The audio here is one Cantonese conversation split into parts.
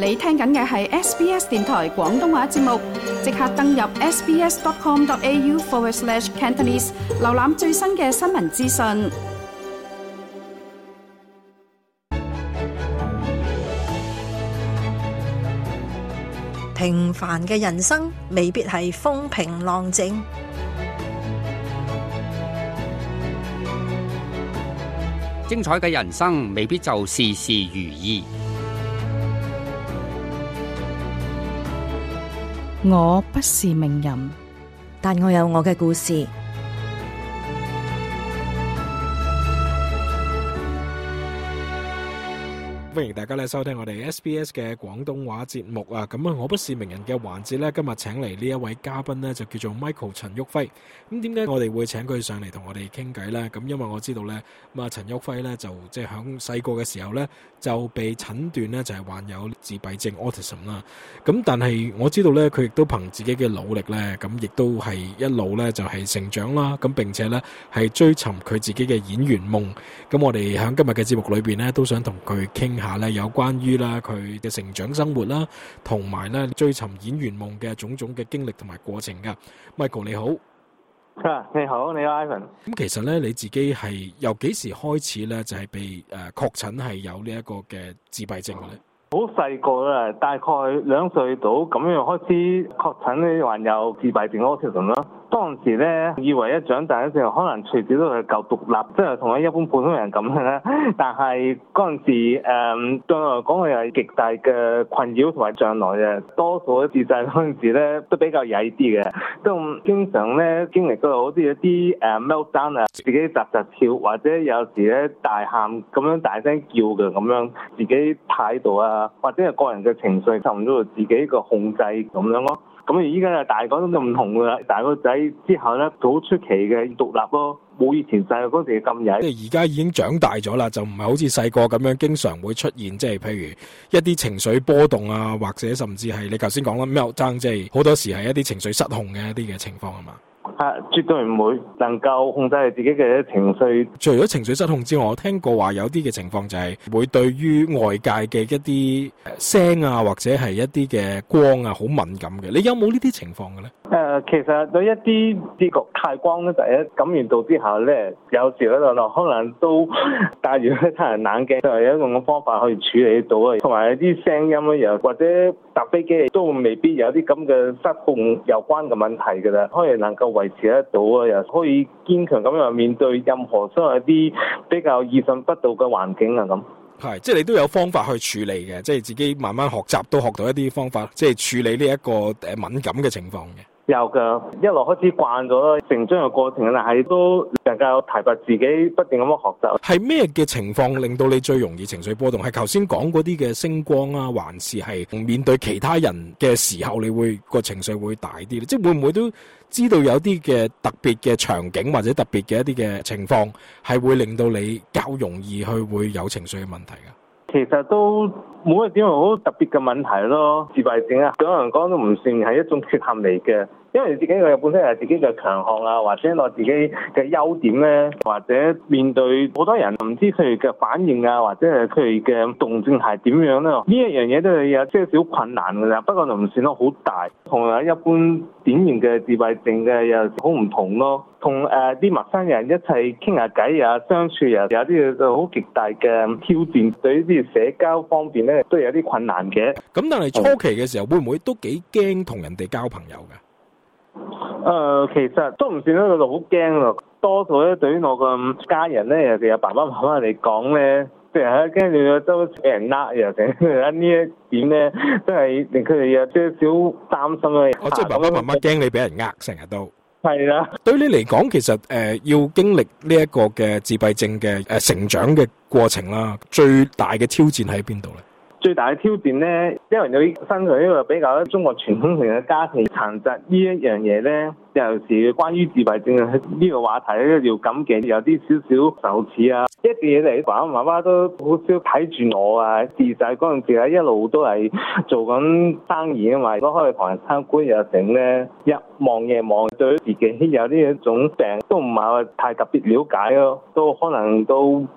你聽緊嘅係 SBS 電台廣東話節目，即刻登入 sbs.com.au/Cantonese 瀏覽最新嘅新聞資訊。 平凡嘅人生未必係風平浪靜， 精彩嘅人生未必就事事如意。 我不是名人， 但我有我嘅故事。 歡迎大家咧收聽我哋 SBS 嘅廣東話節目啊！咁啊，我不是名人嘅環節咧，今日請嚟呢一位嘉賓咧，就叫做 Michael 陳旭輝。咁點解我哋會請佢上嚟同我哋傾偈咧？咁因為我知道咧，咁啊陳旭輝咧就即係響細個嘅時候咧就被診斷咧就係患有自閉症 autism 啦。咁但係我知道咧，佢亦都憑自己嘅努力咧，咁亦都係一路咧就係成長啦。咁並且咧係追尋佢自己嘅演員夢。咁我哋喺今日嘅節目裏邊咧，都想同佢傾下咧有關於啦佢嘅成長生活啦，同埋咧追尋演員夢嘅種種嘅經歷同埋過程噶。Michael 你好。 你好，你好 Ivan。 咁其實咧你自己係由幾時開始咧就係被確診係有呢一個嘅自閉症嘅咧？ 好細個啦，大概2歲到咁樣開始確診咧患有自閉症 autism 啦。當時咧以為一長大嘅時候可能隨時都係夠獨立，即係同一般普通人咁樣咧。但係嗰陣時對我嚟講係極大嘅困擾同埋障礙嘅。多數自細嗰陣時咧都比較曳啲嘅，都經常咧經歷到好似一啲meltdown 啊，自己窒跳，或者有時咧大喊咁樣大聲叫嘅咁樣，自己態度啊或者係個人嘅情緒受唔到自己個控制咁樣咯。咁而依家啊大個都唔同噶啦，大個仔之後咧好出奇嘅獨立咯，冇以前細個嗰時咁曳。 即係而家已經長大咗啦，就唔係好似細個咁樣經常會出現，即係譬如一啲情緒波動啊，或者甚至係你頭先講啦meltdown，即係好多時係一啲情緒失控嘅一啲嘅情況係嘛？ 絕對唔會能夠控制自己嘅情緒。 除咗情緒失控之外，我聽過話有啲嘅情況就係會對於外界嘅一啲聲啊，或者係一啲嘅光啊，好敏感嘅。你有冇呢啲情況嘅咧？ 其實對一啲視覺太光咧，第一感染到之後咧，有時咧就可能都戴住太陽眼鏡，就係有一種方法可以處理到啊。同埋有啲聲音咧，又或者搭飛機都未必有啲咁嘅失控有關嘅問題㗎啦，可以能夠維持得到啊，又可以堅強咁樣面對任何所謂啲比較意想不到嘅環境啊咁。 係，即係你都有方法去處理嘅，即係自己慢慢學習都學到一啲方法，即係處理呢一個敏感嘅情況嘅。 有㗎，一路開始慣咗成長嘅過程，但係都能夠提拔自己，不斷咁樣學習。係咩嘅情況令到你最容易情緒波動？係頭先講嗰啲嘅聲光啊，還是係面對其他人嘅時候，你會個情緒會大啲咧？即係會唔會都知道有啲嘅特別嘅場景或者特別嘅一啲嘅情況，係會令到你較容易去會有情緒嘅問題㗎？ 其實都冇一點好特別嘅問題咯，自閉症啊，對我嚟講都唔算係一種缺陷嚟嘅，因為自己嘅本身係自己嘅強項啊，或者我自己嘅優點咧，或者面對好多人唔知佢哋嘅反應啊，或者係佢哋嘅動靜係點樣咧，呢一樣嘢都係有些少困難㗎啦，不過就唔算得好大，同埋一般典型嘅自閉症嘅又好唔同咯。同啲陌生人一齊傾下偈啊，相處又有啲就好極大嘅挑戰，對於啲社交方面咧都有啲困難嘅。 咁但係初期嘅時候會唔會都幾驚同人哋交朋友㗎？ 其實都唔算得到好驚咯。多數咧對於我個家人咧，尤其係爸爸媽媽嚟講咧，即係驚住都俾人又成呢一點咧，都係令佢哋有些少擔心咧。 即係爸爸媽媽驚你俾人成日都。 係啦， 對你嚟講，其實要經歷呢一個嘅自閉症嘅成長嘅過程啦，最大嘅挑戰喺邊度咧？ 最大嘅挑戰咧，因為你身上呢個比較中國傳統型嘅家庭殘疾呢一樣嘢咧，有時關於自閉症呢個話題咧，要咁嘅有啲少少羞恥啊。一啲嘢嚟，爸爸媽媽都好少睇住我啊。自細嗰陣時咧，一路都係做緊生意啊嘛，都可以同人參觀又成咧，日望夜望，對於自己有呢一種病都唔係話太特別了解咯，都可能都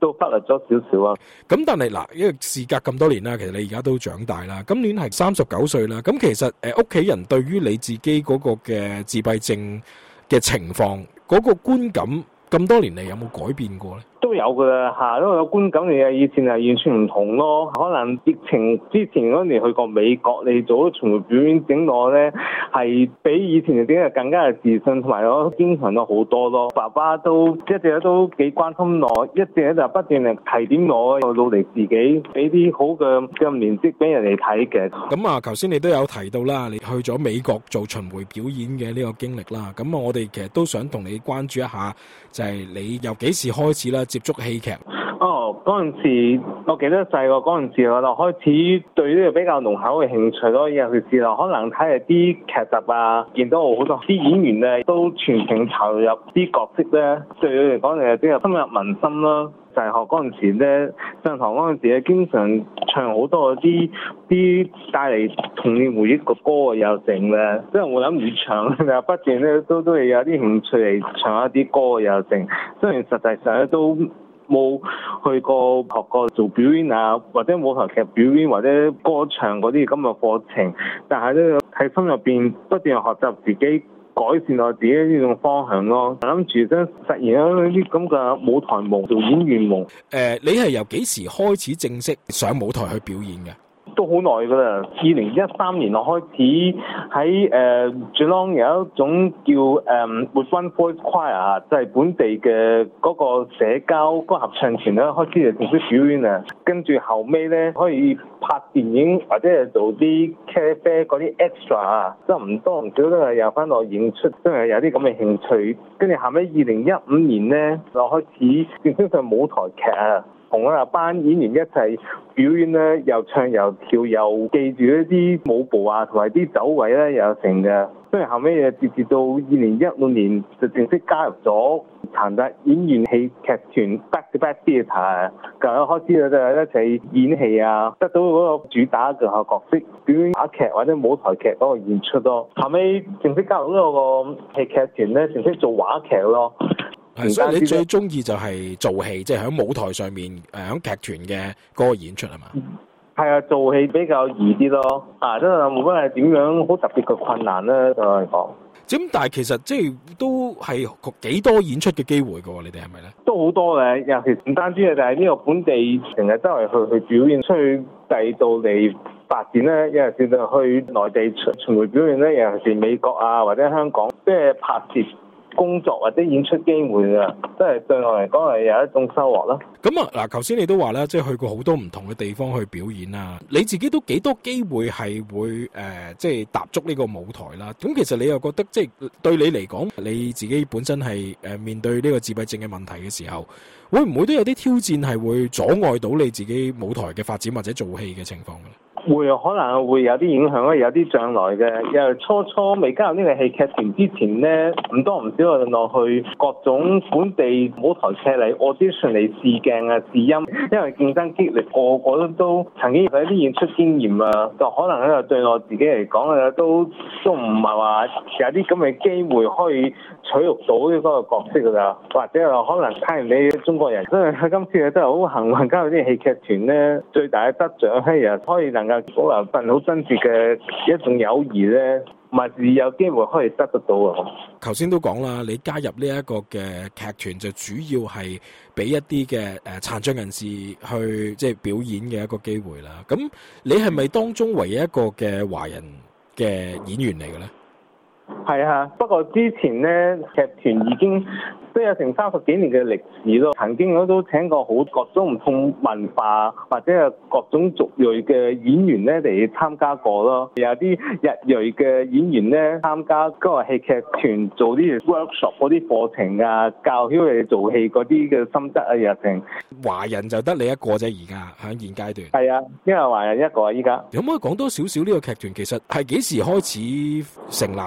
都忽略咗少少啊。 咁但係嗱，因為事隔咁多年啦，其實你而家都長大啦，今年係39歲啦。咁其實屋企人對於你自己嗰個嘅自閉症嘅情況嗰個觀感，咁多年嚟有冇改變過咧？ 都有噶啦嚇，因為個觀感你係以前係完全唔同咯。可能疫情之前嗰年去過美國，你做咗巡迴表演，整我咧係比以前嘅點係更加嘅自信，同埋我堅強咗好多咯。爸爸都一直都幾關心我，一直就不斷嚟提點我，努力自己俾啲好嘅面積俾人哋睇嘅。 咁啊，頭先你都有提到啦，你去咗美國做巡迴表演嘅呢個經歷啦。咁啊，我哋其實都想同你關注一下，就係你由幾時開始啦接觸戲劇？ 嗰陣時，我記得細個嗰陣時，我就開始對呢個比較濃厚嘅興趣咯。尤其是可能睇下啲劇集啊，見到好多啲演員咧都全程投入啲角色咧，對佢嚟講就比較深入民心咯。大學嗰陣時咧，上堂嗰陣時咧，經常唱好多啲帶嚟童年回憶嘅歌又成咧，即係我諗住唱，但係不斷咧都係有啲興趣嚟唱一啲歌又成。雖然實際上咧都冇去過學過做表演啊，或者舞台劇表演或者歌唱嗰啲咁嘅課程，但係咧喺心入邊不斷學習自己，改善我自己呢種方向咯。諗住咧實現咗呢啲咁嘅舞台夢，做演員夢。 你係由幾時開始正式上舞台去表演嘅？ 都好耐㗎啦，2013年我開始喺Geelong 有一種叫With One Voice Choir，就係本地嘅嗰個社交嗰個合唱團咧，開始就正式表演啊。跟住後尾咧可以拍電影或者係做啲咖啡嗰啲 extra 啊，即係唔多唔少都係有翻落演出，真係有啲咁嘅興趣。跟住後尾2015年咧就開始正式上舞台劇啊。同一班演員一齊表演咧，又唱又跳，又記住一啲舞步啊，同埋啲走位咧，又成嘅。所以後尾直至到2016年就正式加入咗殘疾演員戲劇團 Back to Back Theatre， 就開始就一齊演戲啊，得到嗰個主打嘅角色，表演話劇或者舞台劇嗰個演出咯。後尾正式加入嗰個戲劇團咧，正式做話劇咯。 所以你最中意就係做戲，即係喺舞台上面喺劇團嘅嗰個演出係嘛？ 係啊，做戲比較易啲咯，真係冇乜係點樣好特別嘅困難咧，對我嚟講。 咁但係其實即係都係幾多演出嘅機會㗎喎？你哋係咪咧？ 都好多嘅，尤其唔單止係就係呢個本地成日周圍去表演，出去第二度嚟發展咧，尤其是去內地巡迴表演咧，尤其是美國啊或者香港，即係拍攝工作或者演出機會啊，即係對我嚟講係有一種收穫啦。 咁啊嗱，頭先你都話啦，即係去過好多唔同嘅地方去表演啊，你自己都幾多機會係會即係踏足呢個舞台啦。咁其實你又覺得即係對你嚟講，你自己本身係面對呢個自閉症嘅問題嘅時候，會唔會都有啲挑戰係會阻礙到你自己舞台嘅發展或者做戲嘅情況嘅？ 會可能會有啲影響，有啲障礙嘅。因為初未加入呢個戲劇團之前咧，唔多唔少我落去各種本地舞台劇嚟 audition 嚟試鏡啊、試音，因為競爭激烈，個個都曾經有啲演出經驗啊，就可能咧對我自己嚟講咧都唔係話有啲咁嘅機會可以取錄到呢個角色㗎啦，或者可能睇完你中國人，真係今次真係好幸運加入啲戲劇團咧，最大嘅得獎係又可以能夠保留份好真摯嘅一種友誼咧，唔係有機會可以得到啊！ 頭先都講啦，你加入呢一個嘅劇團就主要係俾一啲嘅殘障人士去即係表演嘅一個機會啦。咁你係咪當中唯一一個嘅華人嘅演員嚟嘅咧？ 係啊，不過之前咧劇團已經都有成30幾年嘅歷史咯，曾經我都請過好各種唔同文化或者係各種族裔嘅演員咧嚟參加過咯，有啲日裔嘅演員咧參加嗰個戲劇團做啲 workshop 嗰啲課程啊，教曉佢哋做戲嗰啲嘅心得啊，日程。 華人就得你一個啫，而家喺現階段。 係啊，因為華人一個啊，依家。 可唔可以講多少少呢個劇團其實係幾時開始成立㗎？同埋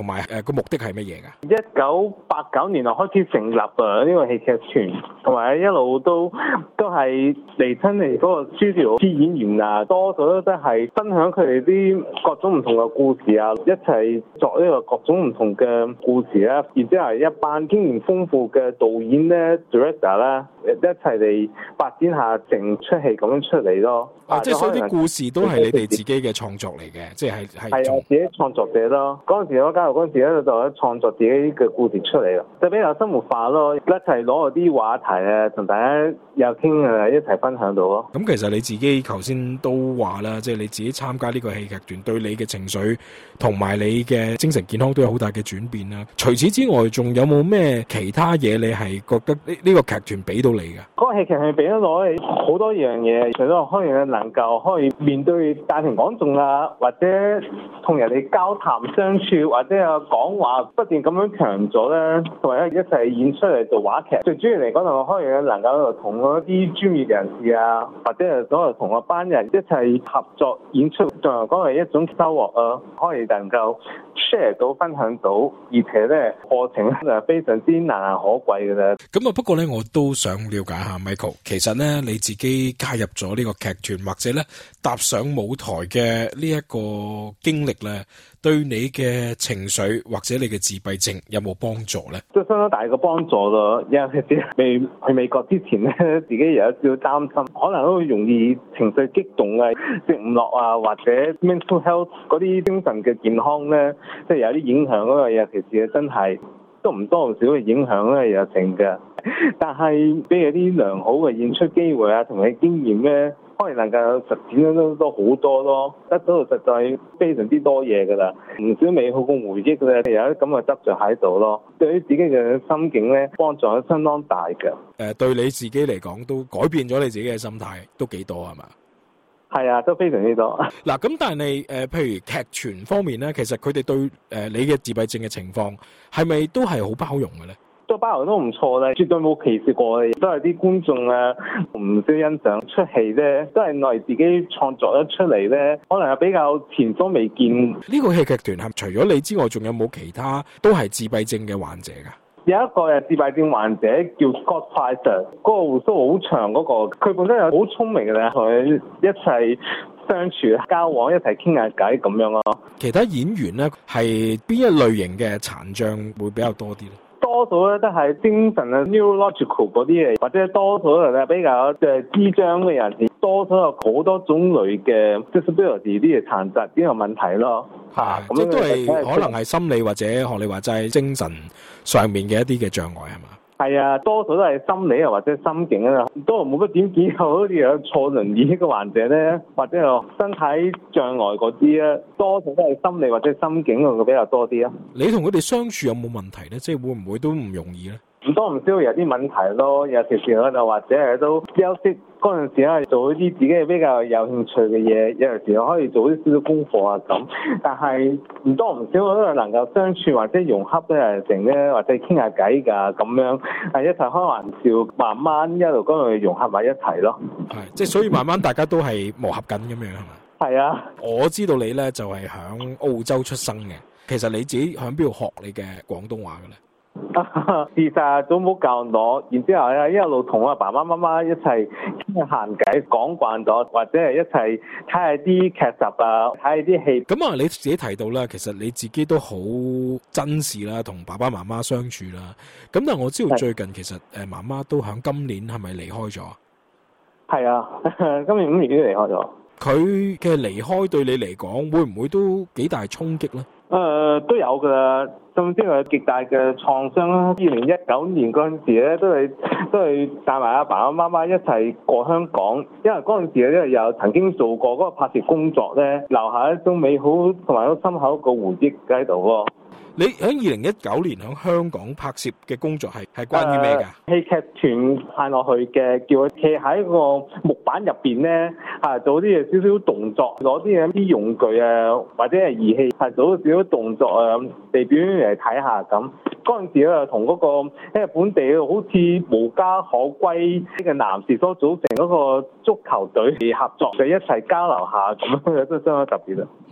埋個目的係乜嘢㗎 ？1989年開始成立呢個戲劇團，同埋一路都係嚟親嚟嗰個 studio 啲演員啊，多數都係分享佢哋啲各種唔同嘅故事啊，一齊作呢個各種唔同嘅故事啦。然之後一班經驗豐富嘅導演咧、director 啦，一齊嚟發展下成出戲咁樣出嚟咯。 即係所以啲故事都係你哋自己嘅創作嚟嘅，即係自己創作者咯。嗰陣時我加入嗰陣時咧，就創作自己嘅故事出嚟咯，就比較生活化咯。一齊攞啲話題啊，同大家又傾啊，一齊分享到咯。 咁其實你自己頭先都話啦，即係你自己參加呢個戲劇團，對你嘅情緒同埋你嘅精神健康都有好大嘅轉變啦。除此之外，仲有冇咩其他嘢你係覺得呢個劇團俾到你嘅？ 嗰個戲劇團俾咗我好多樣嘢，除咗可以能夠可以面對大庭廣眾啊，或者同人哋交談相處，或者有講話不斷咁樣強咗咧，同埋一齊演出嚟做話劇。最主要嚟講就可以能夠同嗰啲專業人士啊，或者係所謂同一班人一齊合作演出，仲係講係一種收穫啊，可以能夠 share 到、分享到，而且咧過程咧就係非常之難能可貴嘅啦。 咁啊，不過咧我都想了解下 Michael， 其實咧你自己加入咗呢個劇團，或者咧踏上舞台嘅呢一個經歷咧，對你嘅情緒或者你嘅自閉症有冇幫助咧？ 都相當大嘅幫助咯。尤其是未去美國之前咧，自己有一少少擔心，可能都容易情緒激動啊、食唔落啊，或者 mental health 嗰啲精神嘅健康咧，即係有啲影響嗰個。尤其是真係都唔多唔少嘅影響咧，有成嘅。但係俾佢啲良好嘅演出機會啊，同埋經驗咧，可以能夠實踐都好多咯，得到實在非常之多嘢噶啦，唔少美好嘅回憶咧，有啲咁嘅執着喺度咯。對於自己嘅心境咧，幫助係相當大嘅。 對你自己嚟講，都改變咗你自己嘅心態，都幾多係嘛？ 係啊，都非常之多。嗱， 咁但係譬如劇團方面咧，其實佢哋對你嘅自閉症嘅情況係咪都係好包容嘅咧？ 都包容都唔錯咧，絕對冇歧視過嘅，都係啲觀眾啊唔少欣賞出戲咧，都係我哋自己創作咗出嚟咧，可能係比較前所未見。 呢個戲劇團係除咗你之外，仲有冇其他都係自閉症嘅患者㗎？ 有一個係自閉症患者叫 Scott Price， 嗰個鬍鬚好長嗰個，佢本身係好聰明嘅咧，同佢一齊相處交往，一齊傾下偈咁樣咯。其他演員咧係邊一類型嘅殘障會比較多啲咧？多數咧都係精神啊 neurological 嗰啲嘢，或者多數咧比較智障嘅人士，多數有好多種類嘅 disability 啲嘅殘疾呢個問題咯。咁即係都係可能係心理或者學你話齋精神上面嘅一啲嘅障礙係嘛？係啊，多數都係心理啊或者心境啊，都冇乜點見到好似有坐輪椅嘅患者咧，或者有身體障礙嗰啲啊，多數都係心理或者心境嘅比較多啲啊。你同佢哋相處有冇問題咧？即係會唔會都唔容易咧？唔多唔少有啲問題咯，有時時就或者係都休息嗰陣時咧，做一啲自己比較有興趣嘅嘢，有陣時可以做啲少少功課啊咁。但係唔多唔少都係能夠相處或者融洽咧，成咧或者傾下偈㗎咁樣，係一齊開玩笑，慢慢一路嗰度融合埋一齊咯。係，即係所以慢慢大家都係磨合緊咁樣係咪？係啊，我知道你咧就係響澳洲出生嘅，其實你自己響邊度學你嘅廣東話嘅咧？事實祖母教我，然之後咧一路同我爸爸媽媽一齊傾閒偈，講慣咗，或者係一齊睇下啲劇集啊，睇下啲戲。咁啊，你自己提到啦，其實你自己都好珍視啦，同爸爸媽媽相處啦。咁但係我知道最近其實媽媽都響今年係咪離開咗？係啊，今年5月都離開咗。佢嘅離開對你嚟講，會唔會都幾大衝擊咧？都有噶啦，甚至係極大嘅創傷啦。2019年嗰陣時咧，都係帶埋阿爸阿媽媽一齊過香港，因為嗰陣時咧又曾經做過嗰個拍攝工作咧，留下一種美好同埋好深刻嘅回憶喺度喎。你喺2019年喺香港拍攝嘅工作係關於咩㗎？戲劇團派落去嘅，叫佢企喺個木板入邊咧，做啲嘢少少動作，攞啲用具啊或者係儀器，做少少動作啊，嚟表演嚟睇下咁。嗰陣時咧，同嗰個因為本地好似無家可歸嘅男士所組成嗰個足球隊合作，就一齊交流下咁樣，都相當特別啦。哦，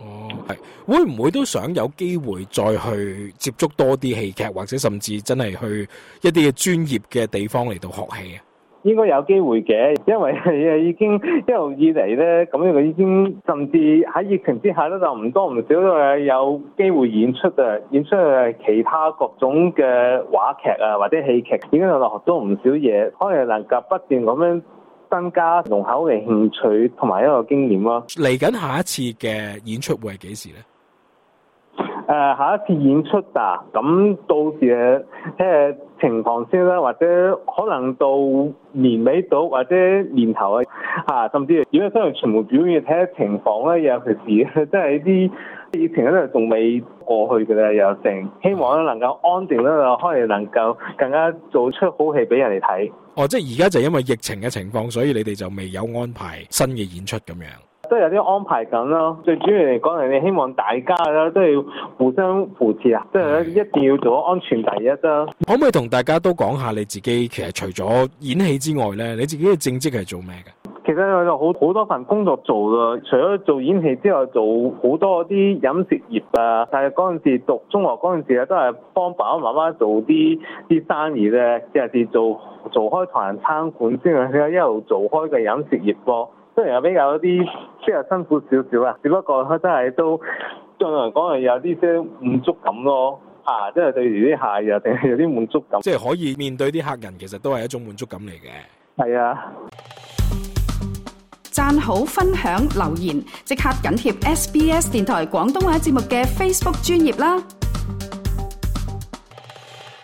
會唔會都想有機會再去接觸多啲戲劇，或者甚至真係去一啲嘅專業嘅地方嚟到學戲啊？ 應該有機會嘅，因為已經一路以嚟咧，咁樣已經甚至喺疫情之下咧，就唔多唔少都係有機會演出其他各種嘅話劇啊或者戲劇，已經就學到唔少嘢，可能能夠不斷咁樣增加濃厚嘅興趣同埋一個經驗咯。 嚟緊下一次嘅演出會係幾時咧？ 下一次演出啊，咁到時情況先啦，或者可能到年尾到或者年頭甚至如果真係全部表演睇下情況咧，尤其是即係啲疫情咧仲未過去嘅咧，又成希望咧能夠安定咧，可能能夠更加做出好戲俾人哋睇。 即係而家就因為疫情嘅情況，所以你哋就未有安排新嘅演出咁樣。 都有啲安排緊咯，最主要嚟講係你希望大家咧都要互相扶持啊，即係一定要做安全第一啦。 可唔可以同大家都講下你自己其實除咗演戲之外咧，你自己嘅正職係做咩嘅？ 其實我有好多份工作做啦，除咗做演戲之外，做好多啲飲食業啊。但係嗰陣時讀中學嗰陣時咧，都係幫爸爸媽媽做啲生意咧，即係做開唐人餐館先啊，一路做開嘅飲食業咯。雖然係比較辛苦少少啊，只不過真係都對我嚟講係有啲些滿足感咯。即係對住啲客又定係有啲滿足感。 即係可以面對啲客人，其實都係一種滿足感嚟嘅。 係啊。 讚好、分享、留言，即刻緊貼SBS 電台廣東話節目嘅 Facebook 專頁啦！